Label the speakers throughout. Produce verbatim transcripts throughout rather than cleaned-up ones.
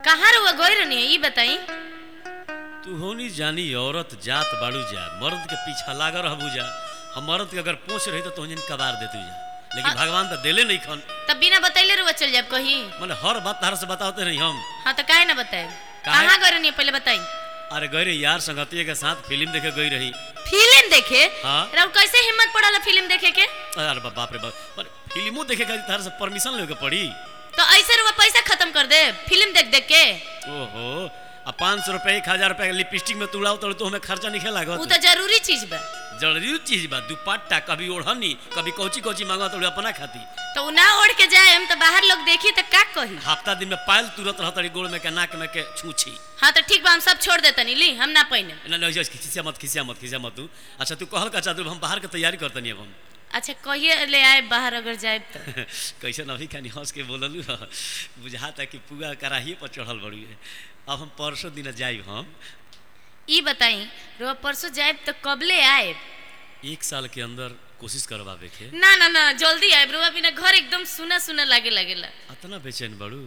Speaker 1: कहाँ रुआ गई रहनी है ये बताई।
Speaker 2: तू होनी जानी औरत जात बाड़ू जा, मर्द के पीछा लाग रहबू जा। हम मर्द के अगर पूछ रही तो तुहन कबार देतू जा, लेकिन
Speaker 1: हाँ।
Speaker 2: भगवान तो देले नहीं खन।
Speaker 1: तब बिना बतैले रुआ चल जाब कहीं।
Speaker 2: माने हर बात तार से बताते नहीं हम।
Speaker 1: हाँ तो काहे ना बताए,
Speaker 2: काहे?
Speaker 1: कहाँ गई रहनी है पहले बताई।
Speaker 2: अरे गई रही यार संगतिये के साथ फिल्म देखे गई रही।
Speaker 1: फिल्म देखे?
Speaker 2: हाँ।
Speaker 1: राउर कैसे हिम्मत पड़ल फिल्म देखे के?
Speaker 2: अरे बाप बाप रे बाप, पर फिल्मो देखे का तार से परमिशन लेके पड़ी।
Speaker 1: तो ऐसे रुआ पैसा खत्म कर दे फिल्म देख देख के।
Speaker 2: ओहो, अब पाँच सौ रुपये एक हजार रुपये लिपस्टिक में तुड़ाओ तो हमें खर्चा नहीं लागत।
Speaker 1: वो तो जरूरी चीज बा।
Speaker 2: जरूरी चीज बा, दुपट्टा कभी ओढ़नी कभी कौची कौची मांगा तो अपना खाती।
Speaker 1: तो उ ना ओढ़ के जाए हम तो बाहर लोग देखी तो का कही।
Speaker 2: हफ्ता दिन में पायल तुरंत रहता गोड़ में के नाक में के छूछी।
Speaker 1: हाँ तो ठीक बा हम सब छोड़ देतनी ली हम ना पहिने।
Speaker 2: ना ना खिसिया मत खिसिया मत खिसिया मत तू। अच्छा तू कहल का चादर हम बाहर के तैयारी करतनी अब हम।
Speaker 1: अच्छा कहिए ले आए बाहर अगर जाए तो।
Speaker 2: कैसे अभी खानी हंस के बोललू बुझाता कि पूरा कराहिए पर चढ़ल बड़ी है। अब हम परसों दिन जाए हम।
Speaker 1: ई बताई रो परसों जाए तो कब ले आए?
Speaker 2: एक साल के अंदर कोशिश करवावे के।
Speaker 1: ना ना ना जल्दी आए रुआ बिना घर एकदम सुना सुना लागे लागेला।
Speaker 2: अतना बेचैन बड़ू।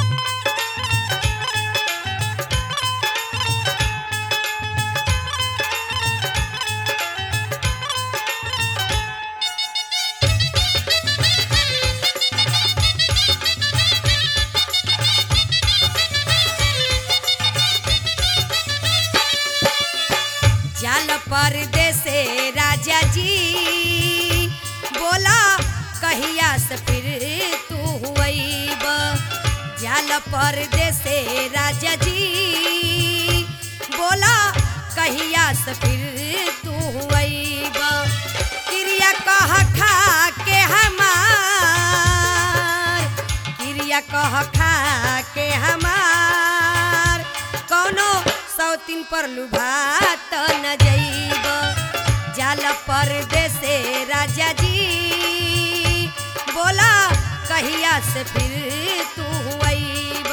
Speaker 3: जाल परदेसे राजा जी बोला कहिया से फिर तू हुईब। जाल परदेसे राजा जी बोला कहिया से फिर तू हुईब। क्रिया कह खा के हमार क्रिया कह खा के हमार कौनो सौतीन पर लुभात न जइब। जाल परदेसे राजा जी बोला कहिया से फिर तू हुईब।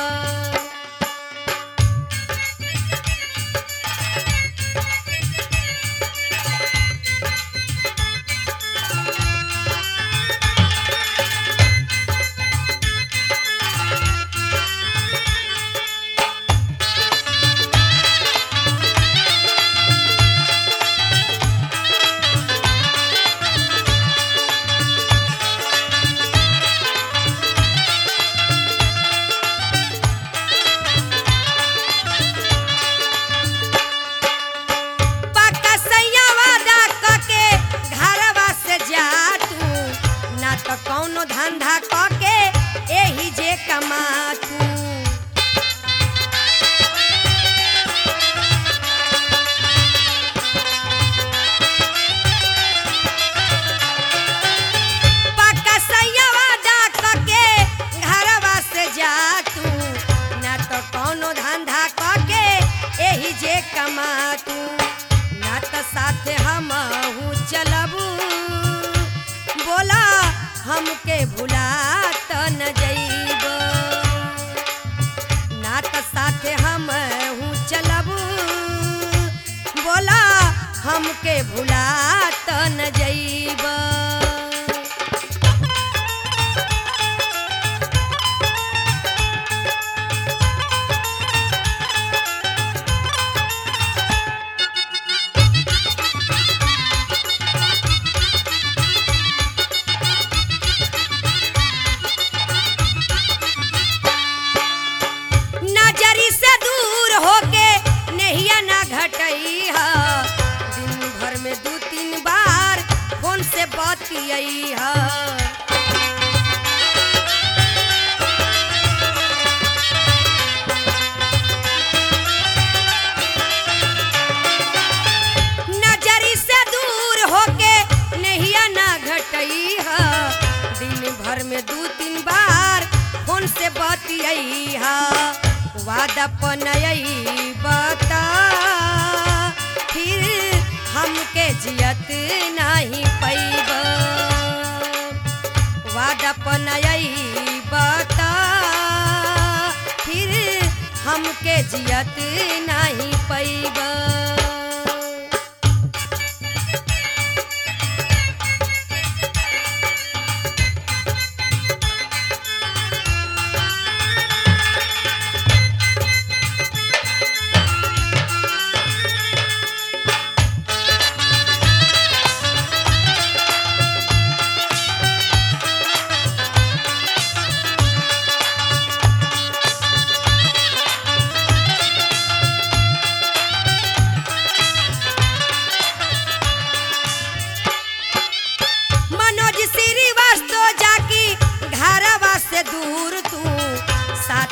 Speaker 3: पक्का सैया वादा कके घरवा से जा तू, ना तो कौनो धंधा कके एही जे कमा तू। पक्का सैया वादा कके घरवा से जा तू, ना तो कौनो धंधा कके एही जे कमा तू। ना तो साथे हमहू चलबू बोला हमके भुला त न जइब। ना तो साथे हमहू चलबू बोला हमके भुला त न जइब। नजरी से दूर होके नहिया ना घटई हा, दिन भर में दू तीन बार फोन से बतियई हा। नजरी से दूर होके नहिया ना घटई हा, दिन भर में दू तीन बार फोन से बतियई हा। वादा पनयई बता फिर हमके जियत नहीं पैब। वादा पनयई बता फिर हमके जियत नहीं पैब।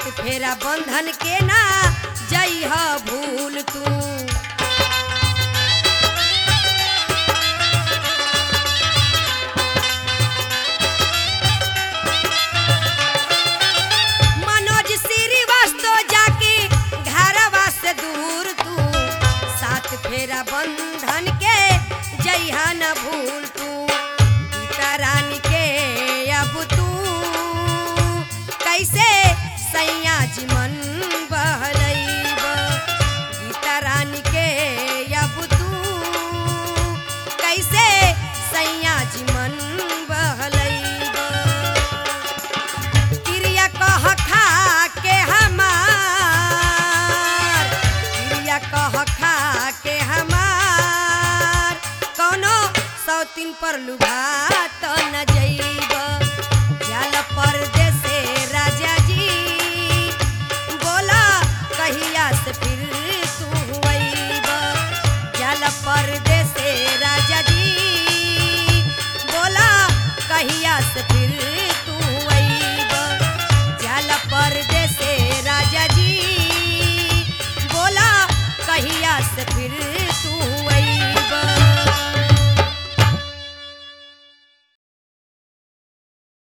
Speaker 3: फेरा बंधन के ना जइह भूल तू। मनोज श्रीवास्तव जाके घरवा से दूर तू साथ फेरा बंधन के जइहा न भूल तू। गीता रानी के अब तू कैसे सैया जी मन बहलैब। गीता रानी के अब तू कैसे सैया जी मन बहलैब। क्रिया कह खा के हमार क्रिया कह खा के हमार कोनो सौतीन पर लुभा तो न